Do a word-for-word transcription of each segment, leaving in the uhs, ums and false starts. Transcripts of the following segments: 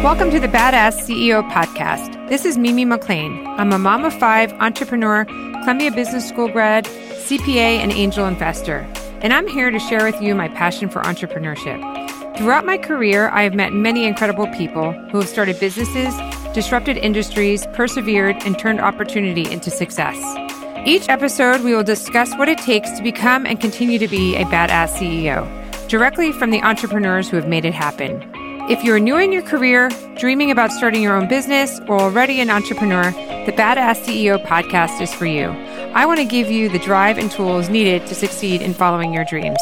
Welcome to the Badass C E O Podcast. This is Mimi McLean. I'm a mom of five, entrepreneur, Columbia Business School grad, C P A, and angel investor. And I'm here to share with you my passion for entrepreneurship. Throughout my career, I have met many incredible people who have started businesses, disrupted industries, persevered, and turned opportunity into success. Each episode, we will discuss what it takes to become and continue to be a badass C E O, directly from the entrepreneurs who have made it happen. If you're new in your career, dreaming about starting your own business, or already an entrepreneur, the Badass C E O Podcast is for you. I want to give you the drive and tools needed to succeed in following your dreams.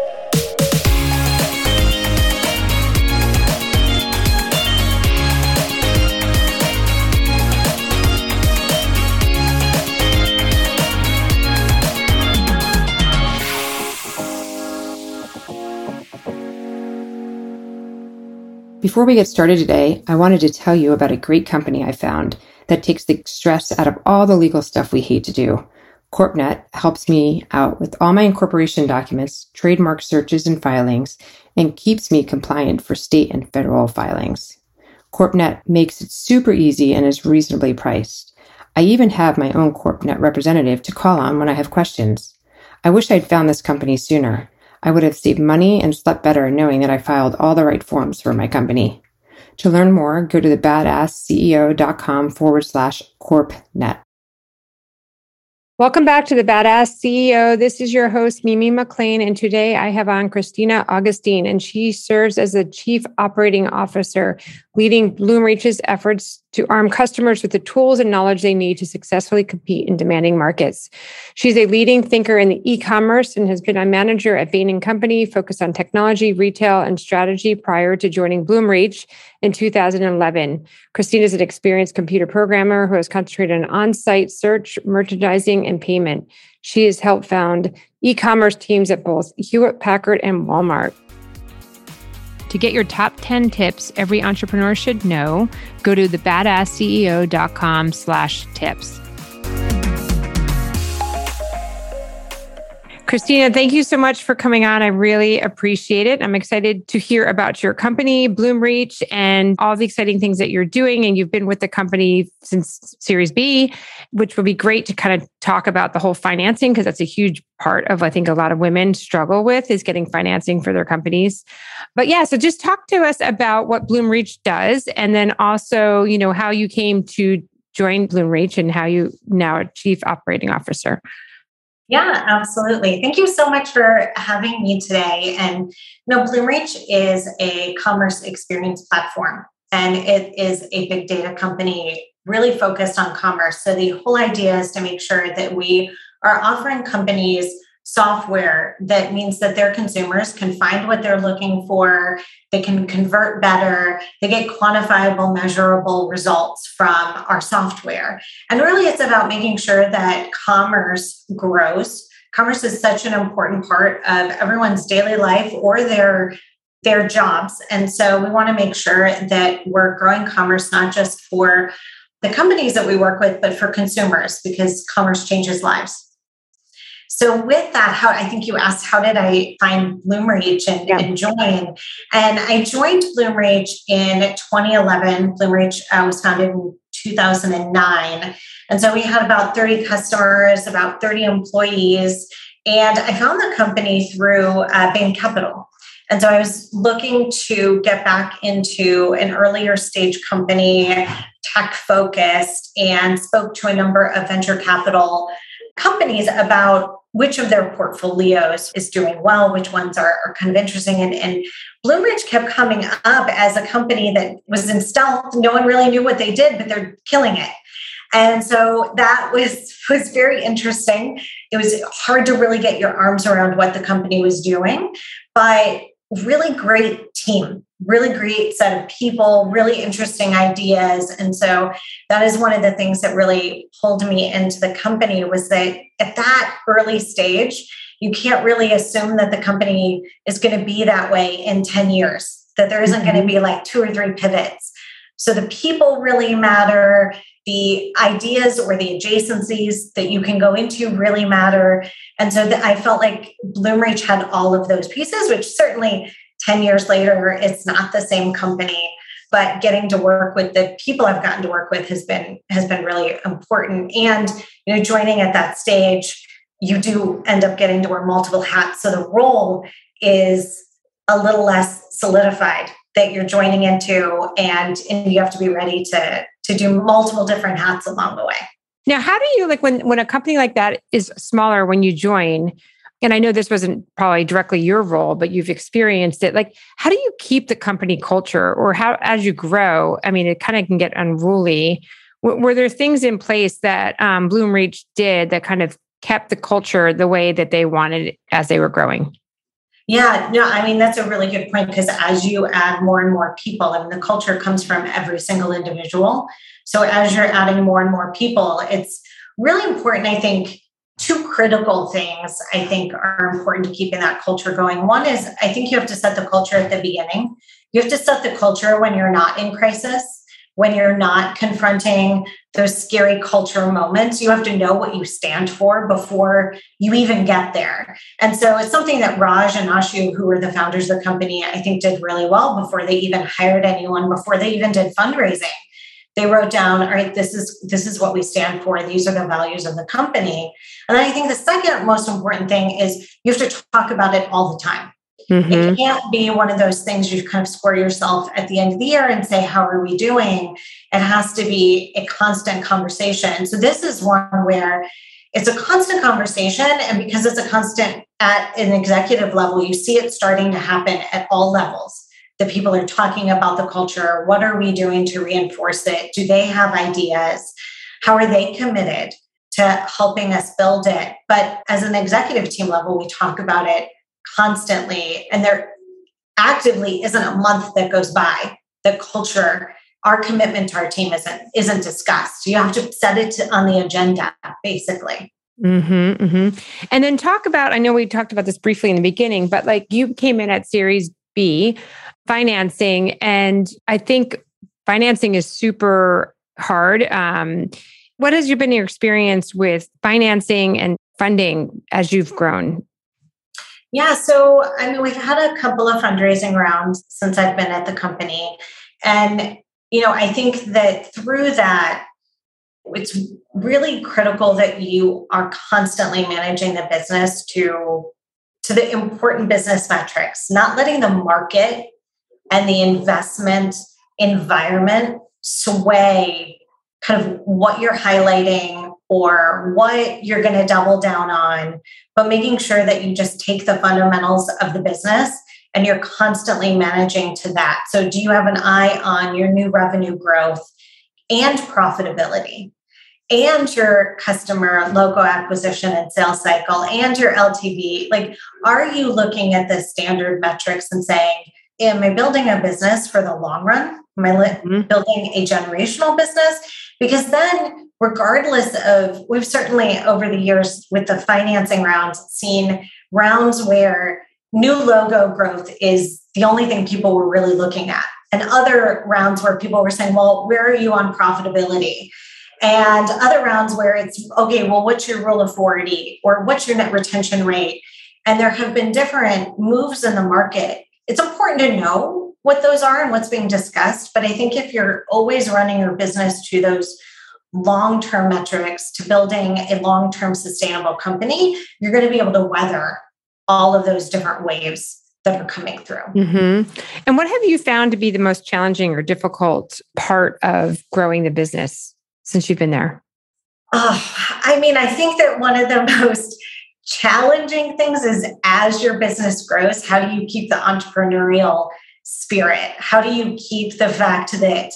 Before we get started today, I wanted to tell you about a great company I found that takes the stress out of all the legal stuff we hate to do. CorpNet helps me out with all my incorporation documents, trademark searches and filings, and keeps me compliant for state and federal filings. CorpNet makes it super easy and is reasonably priced. I even have my own CorpNet representative to call on when I have questions. I wish I'd found this company sooner. I would have saved money and slept better knowing that I filed all the right forms for my company. To learn more, go to the badassceo.com forward slash CorpNet. Welcome back to the Badass C E O. This is your host, Mimi McLean, and today I have on Christina Augustine, and she serves as the Chief Operating Officer, leading Bloomreach's efforts to arm customers with the tools and knowledge they need to successfully compete in demanding markets. She's a leading thinker in the e-commerce and has been a manager at Bain and Company, focused on technology, retail, and strategy prior to joining Bloomreach in two thousand eleven. Christina is an experienced computer programmer who has concentrated on on-site search, merchandising, and payment. She has helped found e-commerce teams at both Hewlett-Packard and Walmart. To get your top ten tips every entrepreneur should know, go to thebadassceo.com slash tips. Christina, thank you so much for coming on. I really appreciate it. I'm excited to hear about your company, Bloomreach, and all the exciting things that you're doing. And you've been with the company since Series B, which will be great to kind of talk about the whole financing, because that's a huge part of, I think, a lot of women struggle with, is getting financing for their companies. But yeah, so just talk to us about what Bloomreach does, and then also, you know, how you came to join Bloomreach and how you now are Chief Operating Officer. Yeah, absolutely. Thank you so much for having me today. And you know, Bloomreach is a commerce experience platform, and it is a big data company really focused on commerce. So the whole idea is to make sure that we are offering companies software that means that their consumers can find what they're looking for, they can convert better, they get quantifiable, measurable results from our software. And really, it's about making sure that commerce grows. Commerce is such an important part of everyone's daily life or their, their jobs. And so we want to make sure that we're growing commerce, not just for the companies that we work with, but for consumers, because commerce changes lives. So with that, how I think you asked, how did I find Bloomreach and, yeah. and join? And I joined Bloomreach in twenty eleven. Bloomreach uh, was founded in two thousand nine. And so we had about thirty customers, about thirty employees. And I found the company through uh, Bain Capital. And so I was looking to get back into an earlier stage company, tech focused, and spoke to a number of venture capital companies about which of their portfolios is doing well, which ones are, are kind of interesting. And, and Bloomreach kept coming up as a company that was in stealth. No one really knew what they did, but they're killing it. And so that was, was very interesting. It was hard to really get your arms around what the company was doing, but really great team, really great set of people, really interesting ideas. And so that is one of the things that really pulled me into the company, was that at that early stage, you can't really assume that the company is going to be that way in ten years, that there isn't going to be like two or three pivots. So the people really matter. The ideas or the adjacencies that you can go into really matter. And so that I felt like Bloomreach had all of those pieces, which certainly ten years later, it's not the same company. but getting to work with the people I've gotten to work with has been has been really important. And you know, joining at that stage, you do end up getting to wear multiple hats. So the role is a little less solidified that you're joining into, and, and you have to be ready to, to do multiple different hats along the way. Now, how do you, like when, when a company like that is smaller, when you join, and I know this wasn't probably directly your role, but you've experienced it, like, how do you keep the company culture, or how, as you grow, I mean, it kind of can get unruly. W- were there things in place that um, Bloomreach did that kind of kept the culture the way that they wanted as they were growing? Yeah, no, I mean, that's a really good point, because as you add more and more people, I mean, the culture comes from every single individual. So as you're adding more and more people, it's really important. I think two critical things I think are important to keeping that culture going. One is, I think you have to set the culture at the beginning. You have to set the culture when you're not in crisis, when you're not confronting those scary culture moments. You have to know what you stand for before you even get there. And so it's something that Raj and Ashu, who were the founders of the company, I think did really well before they even hired anyone, before they even did fundraising. They wrote down, all right, this is this is what we stand for. These are the values of the company. And then I think the second most important thing is you have to talk about it all the time. Mm-hmm. It can't be one of those things you kind of score yourself at the end of the year and say, how are we doing? It has to be a constant conversation. So this is one where it's a constant conversation. And because it's a constant at an executive level, you see it starting to happen at all levels. The people are talking about the culture. What are we doing to reinforce it? Do they have ideas? How are they committed to helping us build it? But as an executive team level, we talk about it constantly, and there actively isn't a month that goes by the culture, our commitment to our team isn't isn't discussed. You have to set it to, on the agenda, basically. Mm-hmm, mm-hmm. And then talk about, I know we talked about this briefly in the beginning, but like you came in at Series B financing, and I think financing is super hard. Um, what has you been your experience with financing and funding as you've grown? Yeah, so I mean, we've had a couple of fundraising rounds since I've been at the company. And, you know, I think that through that, it's really critical that you are constantly managing the business to, to the important business metrics, not letting the market and the investment environment sway kind of what you're highlighting or what you're going to double down on, but making sure that you just take the fundamentals of the business and you're constantly managing to that. So do you have an eye on your new revenue growth and profitability and your customer logo acquisition and sales cycle and your L T V? Like, are you looking at the standard metrics and saying, am I building a business for the long run? Am I li- mm-hmm. building a generational business? Because then, regardless of, we've certainly over the years with the financing rounds seen rounds where new logo growth is the only thing people were really looking at. And other rounds where people were saying, well, where are you on profitability? And other rounds where it's, okay, well, what's your rule of forty or what's your net retention rate? And there have been different moves in the market. It's important to know what those are and what's being discussed. But I think if you're always running your business to those long-term metrics, to building a long-term sustainable company, you're going to be able to weather all of those different waves that are coming through. Mm-hmm. And what have you found to be the most challenging or difficult part of growing the business since you've been there? Oh, I mean, I think that one of the most challenging things is as your business grows, how do you keep the entrepreneurial spirit? How do you keep the fact that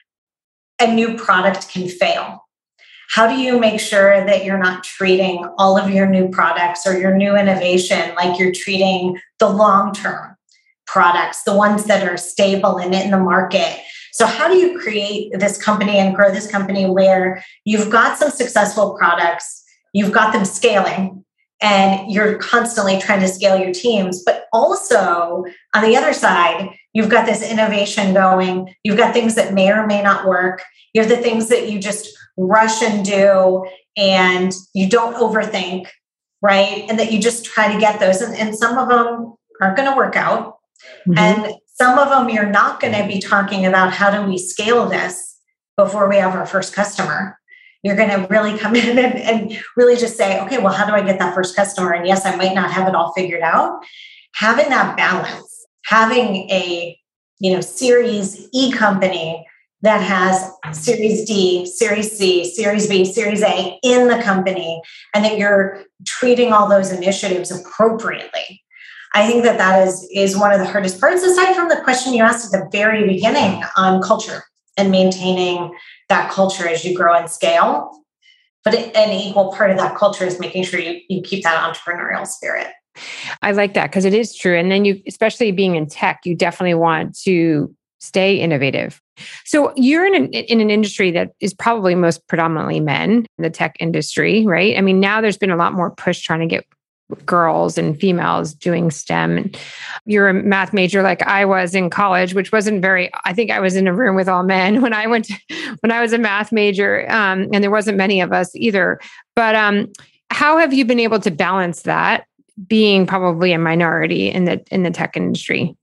a new product can fail? How do you make sure that you're not treating all of your new products or your new innovation like you're treating the long-term products, the ones that are stable and in the market? So how do you create this company and grow this company where you've got some successful products, you've got them scaling, and you're constantly trying to scale your teams, but also on the other side, you've got this innovation going, you've got things that may or may not work, you have the things that you just rush and do and you don't overthink, right? And that you just try to get those. And, and some of them aren't going to work out. Mm-hmm. And some of them you're not going to be talking about how do we scale this before we have our first customer. You're going to really come in and, and really just say, okay, well, how do I get that first customer? And yes, I might not have it all figured out. Having that balance, having a, you know, Series E company that has Series D, Series C, Series B, Series A in the company, and that you're treating all those initiatives appropriately. I think that that is, is one of the hardest parts, aside from the question you asked at the very beginning on culture and maintaining that culture as you grow and scale. But an equal part of that culture is making sure you, you keep that entrepreneurial spirit. I like that because it is true. And then you, especially being in tech, you definitely want to stay innovative. So you're in an, in an industry that is probably most predominantly men, the tech industry, right? I mean, now there's been a lot more push trying to get girls and females doing STEM. And you're a math major like I was in college, which wasn't very, I think I was in a room with all men when I went, to, when I was a math major, um, and there wasn't many of us either. But um, how have you been able to balance that, being probably a minority in the in the tech industry?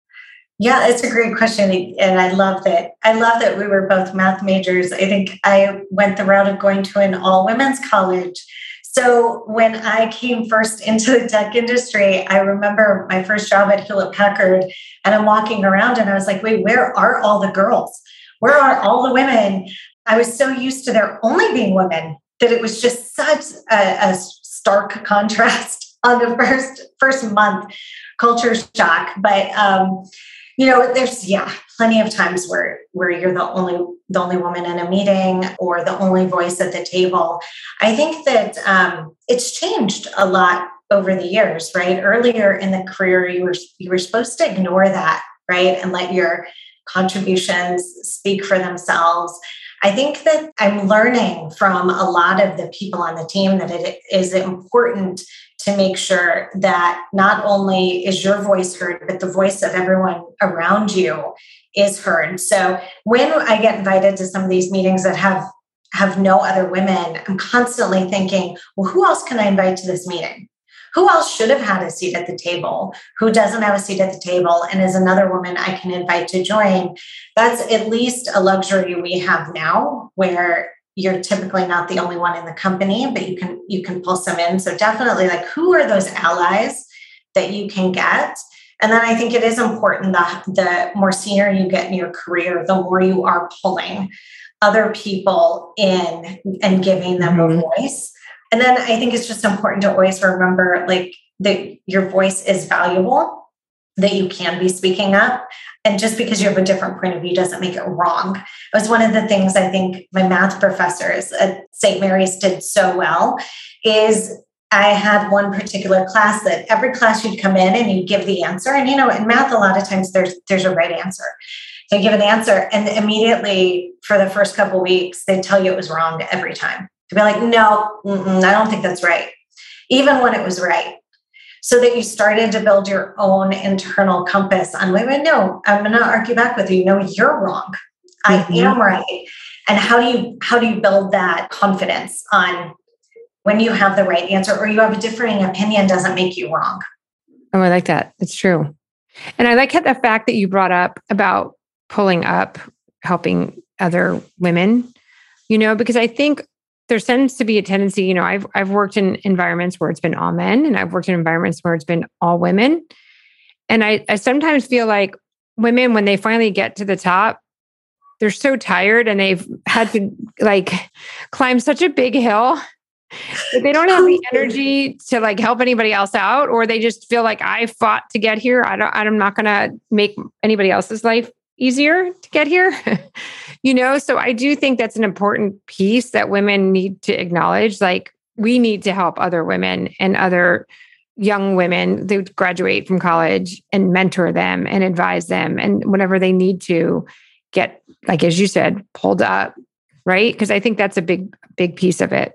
Yeah, it's a great question. And I love that. I love that we were both math majors. I think I went the route of going to an all women's college. So when I came first into the tech industry, I remember my first job at Hewlett Packard, and I'm walking around and I was like, wait, where are all the girls? Where are all the women? I was so used to there only being women that it was just such a, a stark contrast on the first, first month, culture shock. But, um, you know, there's, yeah, plenty of times where, where you're the only, the only woman in a meeting or the only voice at the table. I think that um, it's changed a lot over the years, right? Earlier in the career, you were, you were supposed to ignore that, right? And let your contributions speak for themselves. I think that I'm learning from a lot of the people on the team that it is important to make sure that not only is your voice heard, but the voice of everyone around you is heard. So when I get invited to some of these meetings that have, have no other women, I'm constantly thinking, well, who else can I invite to this meeting? Who else should have had a seat at the table? Who doesn't have a seat at the table and is another woman I can invite to join? That's at least a luxury we have now, where you're typically not the only one in the company, but you can you can pull some in. So definitely, like, who are those allies that you can get? And then I think it is important that the more senior you get in your career, the more you are pulling other people in and giving them mm-hmm. a voice. And then I think it's just important to always remember, like, that your voice is valuable, that you can be speaking up. And just because you have a different point of view doesn't make it wrong. It was one of the things I think my math professors at Saint Mary's did so well is I had one particular class that every class you'd come in and you'd give the answer. And, you know, in math, a lot of times there's, there's a right answer. So you give an answer and immediately for the first couple of weeks, they'd tell you it was wrong every time. To be like, no, I don't think that's right. Even when it was right. So that you started to build your own internal compass on, wait, wait, no, I'm going to argue back with you. No, you're wrong. I mm-hmm. am right. And how do you, how do you build that confidence on when you have the right answer or you have a differing opinion doesn't make you wrong? Oh, I like that. It's true. And I like the fact that you brought up about pulling up, helping other women, you know, because I think there tends to be a tendency, you know, I've I've worked in environments where it's been all men and I've worked in environments where it's been all women. And I, I sometimes feel like women, when they finally get to the top, they're so tired and they've had to like climb such a big hill that they don't have the energy to like help anybody else out, or they just feel like I fought to get here. I don't, I'm not going to make anybody else's life easier to get here. You know, so I do think that's an important piece that women need to acknowledge. Like, we need to help other women and other young women that graduate from college and mentor them and advise them and whenever they need to get, like, as you said, pulled up, right? Because I think that's a big, big piece of it.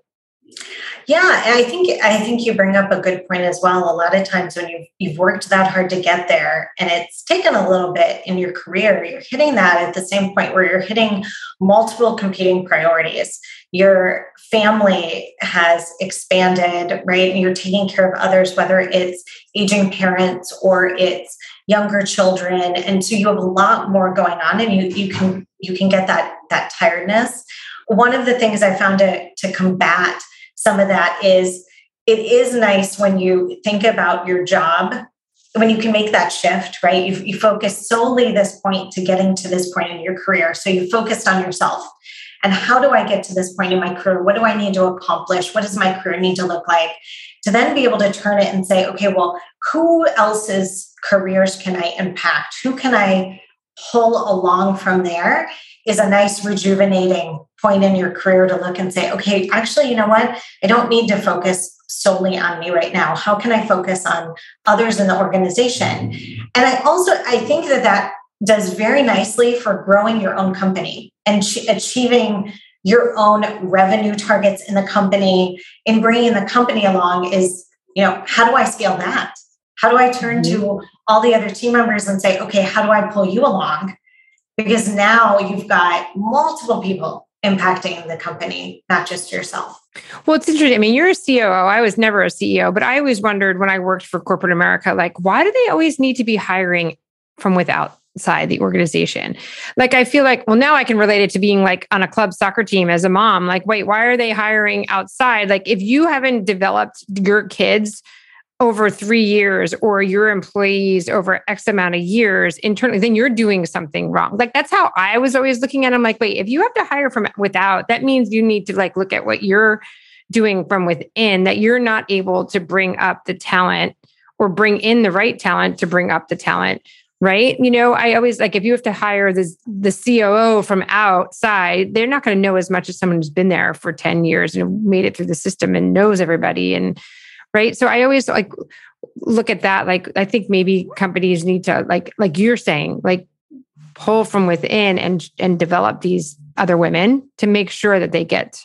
Yeah, and I think I think you bring up a good point as well. A lot of times when you've you've worked that hard to get there and it's taken a little bit in your career, you're hitting that at the same point where you're hitting multiple competing priorities. Your family has expanded, right? And you're taking care of others, whether it's aging parents or it's younger children. And so you have a lot more going on and you you can you can get that that tiredness. One of the things I found to, to combat some of that is it is nice when you think about your job, when you can make that shift, right? You, you focus solely this point to getting to this point in your career. So you focused on yourself and how do I get to this point in my career? What do I need to accomplish? What does my career need to look like? To then be able to turn it and say, okay, well, who else's careers can I impact? Who can I pull along from there is a nice rejuvenating point in your career to look and say, okay, actually, you know what? I don't need to focus solely on me right now. How can I focus on others in the organization? And I also, I think that that does very nicely for growing your own company and ch- achieving your own revenue targets in the company and bringing the company along is, you know, how do I scale that? How do I turn mm-hmm. to all the other team members and say, okay, how do I pull you along? Because now you've got multiple people impacting the company, not just yourself. Well, it's interesting. I mean, you're a C O O. I was never a C E O, but I always wondered when I worked for corporate America, like, why do they always need to be hiring from outside the organization? Like, I feel like, well, now I can relate it to being like on a club soccer team as a mom. Like, wait, why are they hiring outside? Like, if you haven't developed your kids over three years or your employees over X amount of years internally, then you're doing something wrong. Like, that's how I was always looking at it. I'm like, wait, if you have to hire from without, that means you need to like look at what you're doing from within, that you're not able to bring up the talent or bring in the right talent to bring up the talent. Right. You know, I always like, if you have to hire this, the C O O from outside, they're not going to know as much as someone who's been there for ten years and made it through the system and knows everybody. And right. So I always like look at that. Like, I think maybe companies need to like, like you're saying, like pull from within and, and develop these other women to make sure that they get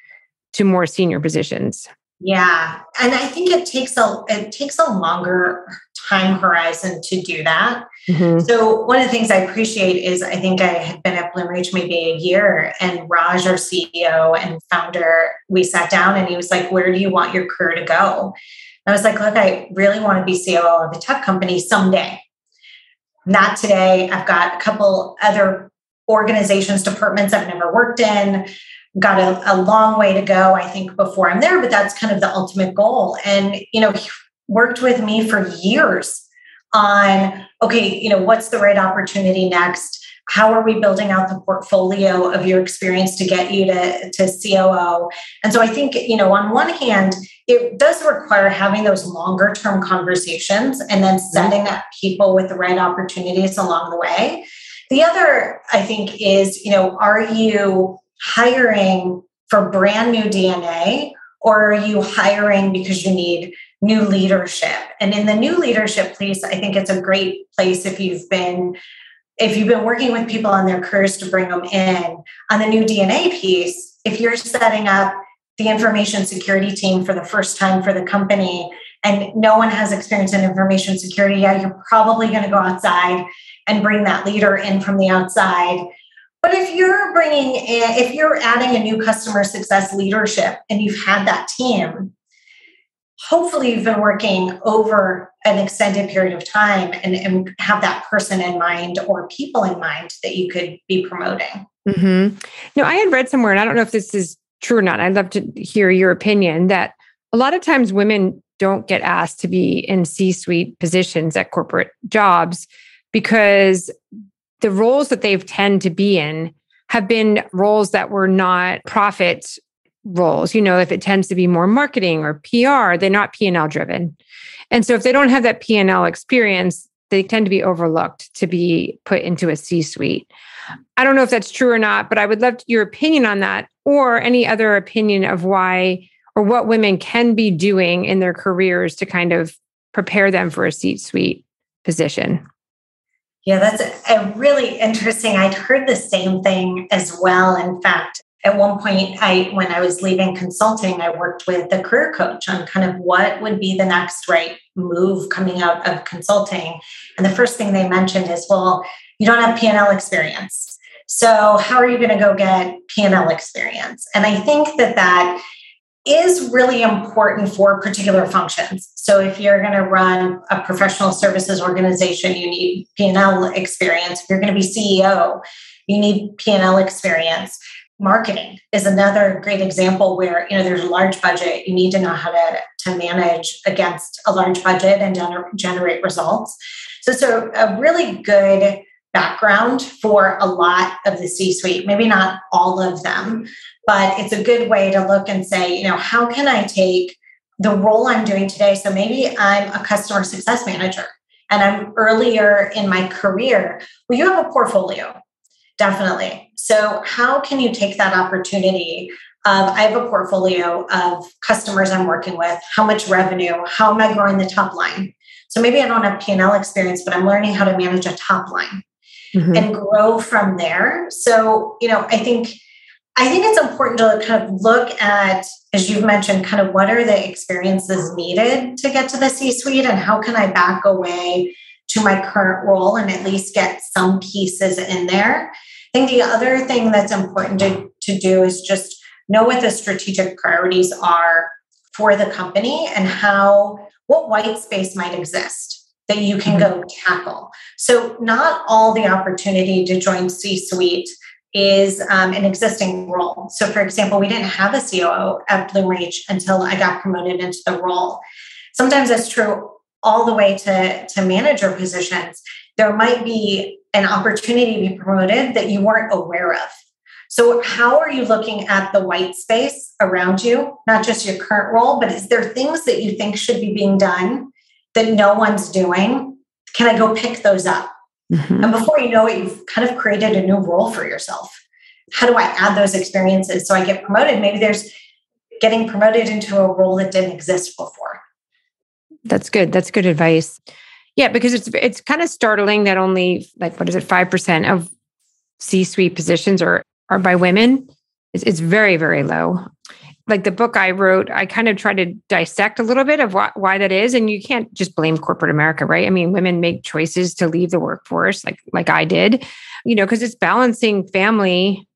to more senior positions. Yeah. And I think it takes a, it takes a longer time horizon to do that. Mm-hmm. So one of the things I appreciate is I think I had been at Bloomreach maybe a year and Raj, our C E O and founder, we sat down and he was like, where do you want your career to go? And I was like, look, I really want to be C O O of a tech company someday. Not today. I've got a couple other organizations, departments I've never worked in. Got a, a long way to go, I think, before I'm there, but that's kind of the ultimate goal. And, you know, he worked with me for years on, okay, you know, what's the right opportunity next? How are we building out the portfolio of your experience to get you to, to C O O? And so I think, you know, on one hand, it does require having those longer term conversations and then setting up people with the right opportunities along the way. The other, I think, is, you know, are you hiring for brand new D N A, or are you hiring because you need new leadership? And in the new leadership place, I think it's a great place if you've been if you've been working with people on their careers to bring them in. On the new D N A piece, if you're setting up the information security team for the first time for the company and no one has experience in information security, yeah, you're probably going to go outside and bring that leader in from the outside. But if you're bringing in, if you're adding a new customer success leadership and you've had that team, hopefully you've been working over an extended period of time and, and have that person in mind or people in mind that you could be promoting. Mm-hmm. No, I had read somewhere, and I don't know if this is true or not. I'd love to hear your opinion, that a lot of times women don't get asked to be in C-suite positions at corporate jobs because the roles that they've tend to be in have been roles that were not profit roles. You know, if it tends to be more marketing or P R, they're not P and L driven. And so if they don't have that P and L experience, they tend to be overlooked to be put into a C-suite. I don't know if that's true or not, but I would love your opinion on that, or any other opinion of why or what women can be doing in their careers to kind of prepare them for a C-suite position. Yeah, that's a really interesting. I'd heard the same thing as well. In fact, at one point, I when I was leaving consulting, I worked with the career coach on kind of what would be the next right move coming out of consulting. And the first thing they mentioned is, well, you don't have P and L experience. So how are you going to go get P and L experience? And I think that that is really important for particular functions. So if you're going to run a professional services organization, you need P and L experience. If you're going to be C E O, you need P and L experience. Marketing is another great example where, you know, there's a large budget. You need to know how to, to manage against a large budget and gener- generate results. So it's a, a really good background for a lot of the C-suite, maybe not all of them, but it's a good way to look and say, you know, how can I take the role I'm doing today? So maybe I'm a customer success manager and I'm earlier in my career. Well, you have a portfolio. Definitely. So how can you take that opportunity of, I have a portfolio of customers I'm working with, how much revenue, how am I growing the top line? So maybe I don't have P and L experience, but I'm learning how to manage a top line mm-hmm. and grow from there. So, you know, I think, I think it's important to kind of look at, as you've mentioned, kind of what are the experiences needed to get to the C-suite and how can I back away to my current role and at least get some pieces in there. I think the other thing that's important to, to do is just know what the strategic priorities are for the company and how, what white space might exist that you can mm-hmm. go tackle. So not all the opportunity to join C-suite is um, an existing role. So for example, we didn't have a C O O at Bloomreach until I got promoted into the role. Sometimes that's true all the way to, to manager positions. There might be an opportunity to be promoted that you weren't aware of. So how are you looking at the white space around you, not just your current role, but is there things that you think should be being done that no one's doing? Can I go pick those up? Mm-hmm. And before you know it, you've kind of created a new role for yourself. How do I add those experiences so I get promoted? Maybe there's getting promoted into a role that didn't exist before. That's good. That's good advice. Yeah, because it's it's kind of startling that only like, what is it, five percent of C-suite positions are, are by women. It's, it's very, very low. Like the book I wrote, I kind of tried to dissect a little bit of why, why that is. And you can't just blame corporate America, right? I mean, women make choices to leave the workforce like, like I did, you know, because it's balancing family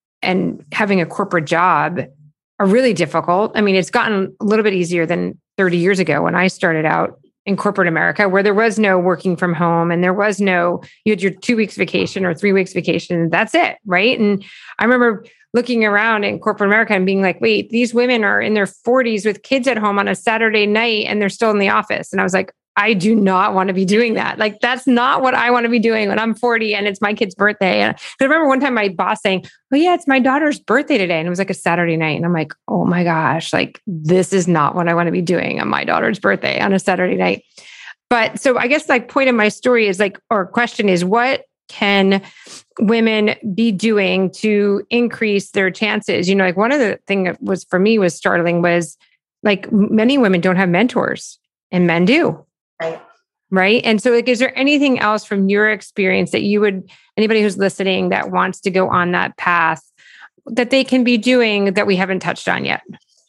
and having a corporate job are really difficult. I mean, it's gotten a little bit easier than thirty years ago when I started out in corporate America, where there was no working from home and there was no, you had your two weeks vacation or three weeks vacation. That's it. Right. And I remember looking around in corporate America and being like, wait, these women are in their forties with kids at home on a Saturday night and they're still in the office. And I was like, I do not want to be doing that. Like, that's not what I want to be doing when I'm forty and it's my kid's birthday. And I remember one time my boss saying, oh yeah, it's my daughter's birthday today. And it was like a Saturday night. And I'm like, oh my gosh, like this is not what I want to be doing on my daughter's birthday on a Saturday night. But so I guess like point of my story is like, or question is, what can women be doing to increase their chances? You know, like one of the things that was for me was startling was like many women don't have mentors and men do. Right. Right. And so like, is there anything else from your experience that you would, anybody who's listening that wants to go on that path that they can be doing that we haven't touched on yet?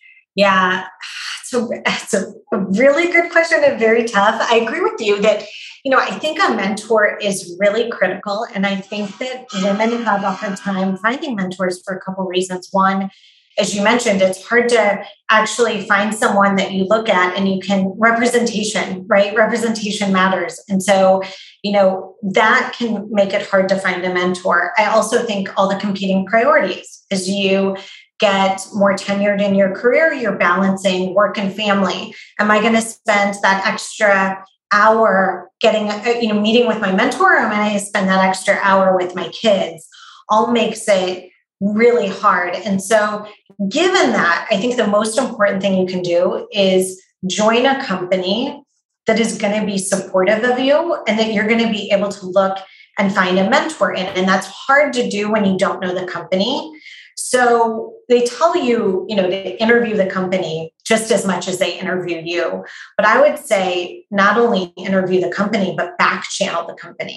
Yeah. So it's a really good question and very tough. I agree with you that, you know, I think a mentor is really critical. And I think that women have a hard time finding mentors for a couple of reasons. One, as you mentioned, it's hard to actually find someone that you look at and you can representation, right? Representation matters. And so, you know, that can make it hard to find a mentor. I also think all the competing priorities as you get more tenured in your career, you're balancing work and family. Am I going to spend that extra hour getting, you know, meeting with my mentor, or am I going to spend that extra hour with my kids? All makes it really hard. And so given that, I think the most important thing you can do is join a company that is going to be supportive of you and that you're going to be able to look and find a mentor in. And that's hard to do when you don't know the company. So they tell you, you know, to interview the company just as much as they interview you. But I would say not only interview the company, but back channel the company.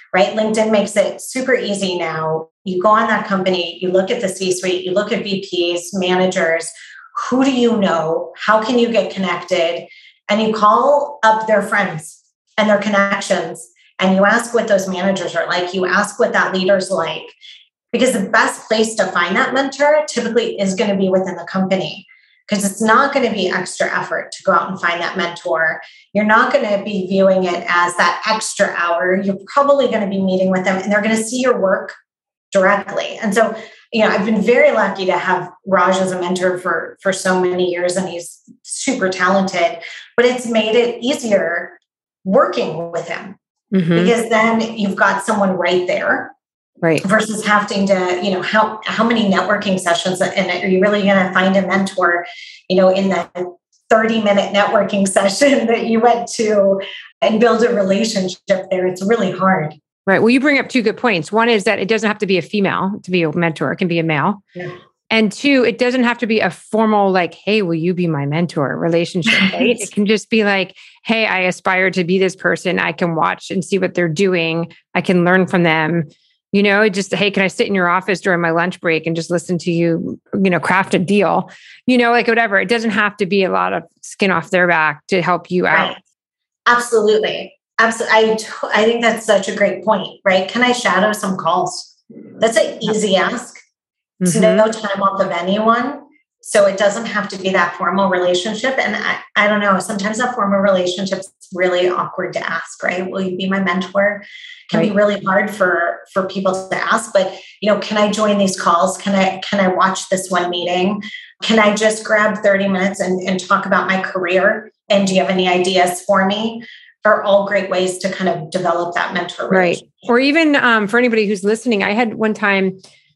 right? LinkedIn makes it super easy now. You go on that company, you look at the C-suite, you look at V Ps, managers, who do you know? How can you get connected? And you call up their friends and their connections, and you ask what those managers are like. You ask what that leader's like, because the best place to find that mentor typically is going to be within the company, because it's not going to be extra effort to go out and find that mentor. You're not going to be viewing it as that extra hour. You're probably going to be meeting with them, and they're going to see your work directly. And so, you know, I've been very lucky to have Raj as a mentor for, for so many years, and he's super talented, but it's made it easier working with him, mm-hmm. because then you've got someone right there. Right. Versus having to, you know, how, how many networking sessions, and are you really going to find a mentor, you know, in that thirty minute networking session that you went to and build a relationship there? It's really hard. Right. Well, you bring up two good points. One is that it doesn't have to be a female to be a mentor. It can be a male. Yeah. And two, it doesn't have to be a formal, like, hey, will you be my mentor relationship, right? It can just be like, hey, I aspire to be this person. I can watch and see what they're doing. I can learn from them. You know, just, hey, can I sit in your office during my lunch break and just listen to you, you know, craft a deal, you know, like whatever. It doesn't have to be a lot of skin off their back to help you out. Right. Absolutely. Absolutely. I, I think that's such a great point, right? Can I shadow some calls? That's an easy ask. It's mm-hmm. no time off of anyone. So it doesn't have to be that formal relationship. And I, I don't know, sometimes that formal relationship's really awkward to ask, right? Will you be my mentor? Can right. be really hard for, for people to ask, but, you know, can I join these calls? Can I, can I watch this one meeting? Can I just grab thirty minutes and, and talk about my career? And do you have any ideas for me? Are all great ways to kind of develop that mentor relationship. Right. Or even um, for anybody who's listening, I had one time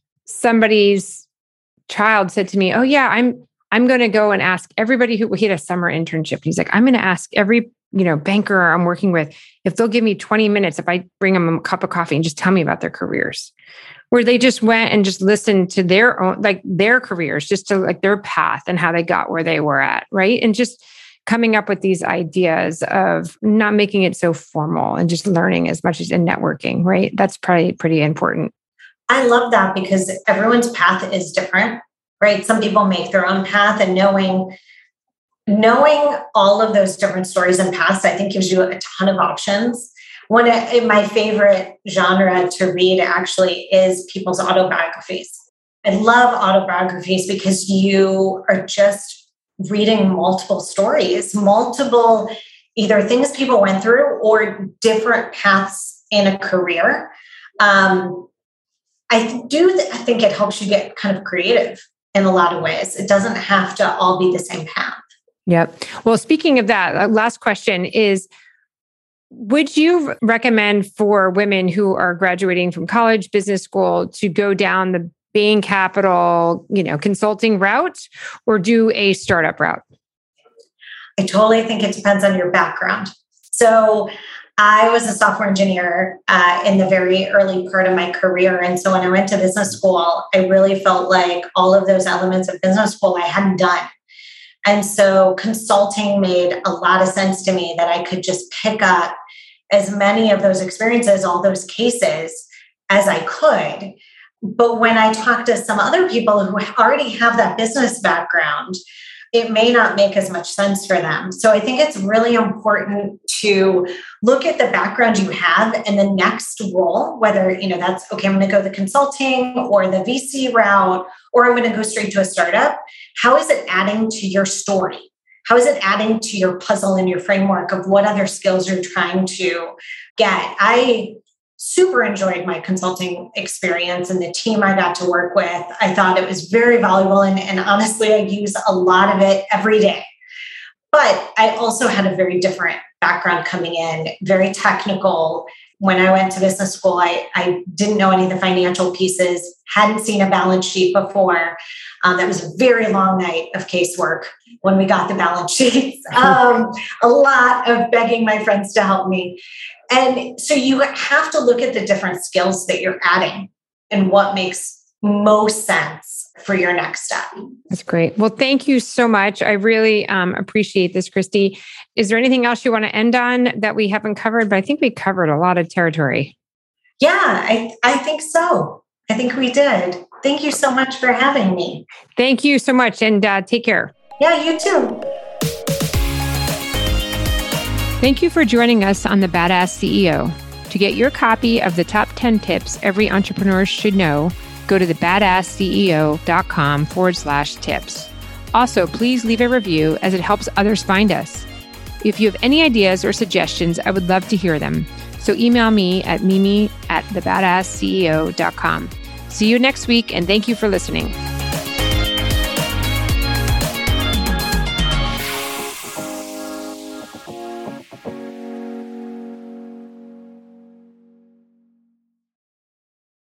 somebody's child said to me, oh yeah, I'm, I'm going to go and ask everybody who, he had a summer internship. He's like, I'm going to ask every, you know, banker I'm working with, if they'll give me twenty minutes, if I bring them a cup of coffee and just tell me about their careers, where they just went and just listened to their own, like their careers, just to like their path and how they got where they were at. Right. And just coming up with these ideas of not making it so formal and just learning as much as in networking. Right. That's probably pretty important. I love that, because everyone's path is different, right? Some people make their own path, and knowing, knowing all of those different stories and paths, I think gives you a ton of options. One of my favorite genre to read actually is people's autobiographies. I love autobiographies because you are just reading multiple stories, multiple either things people went through or different paths in a career. Um, I do th- I think it helps you get kind of creative in a lot of ways. It doesn't have to all be the same path. Yep. Well, speaking of that, last question is, would you recommend for women who are graduating from college, business school, to go down the Bain Capital, you know, consulting route, or do a startup route? I totally think it depends on your background. So I was a software engineer uh, in the very early part of my career. And so when I went to business school, I really felt like all of those elements of business school I hadn't done. And so consulting made a lot of sense to me, that I could just pick up as many of those experiences, all those cases as I could. But when I talk to some other people who already have that business background, it may not make as much sense for them. So I think it's really important to look at the background you have and the next role, whether, you know, that's, okay, I'm going to go the consulting or the V C route, or I'm going to go straight to a startup. How is it adding to your story? How is it adding to your puzzle and your framework of what other skills you're trying to get? I super enjoyed my consulting experience and the team I got to work with. I thought it was very valuable. And, and honestly, I use a lot of it every day. But I also had a very different background coming in, very technical. When I went to business school, I, I didn't know any of the financial pieces, hadn't seen a balance sheet before. Um, that was a very long night of casework when we got the balance sheets. Um, a lot of begging my friends to help me. And so you have to look at the different skills that you're adding and what makes most sense for your next step. That's great. Well, thank you so much. I really um, appreciate this, Christy. Is there anything else you want to end on that we haven't covered? But I think we covered a lot of territory. Yeah, I, I think so. I think we did. Thank you so much for having me. Thank you so much, and uh, take care. Yeah, you too. Thank you for joining us on The Badass C E O. To get your copy of the top ten tips every entrepreneur should know, go to thebadassceo.com forward slash tips. Also, please leave a review as it helps others find us. If you have any ideas or suggestions, I would love to hear them. So email me at mimi at thebadassceo.com. See you next week, and thank you for listening.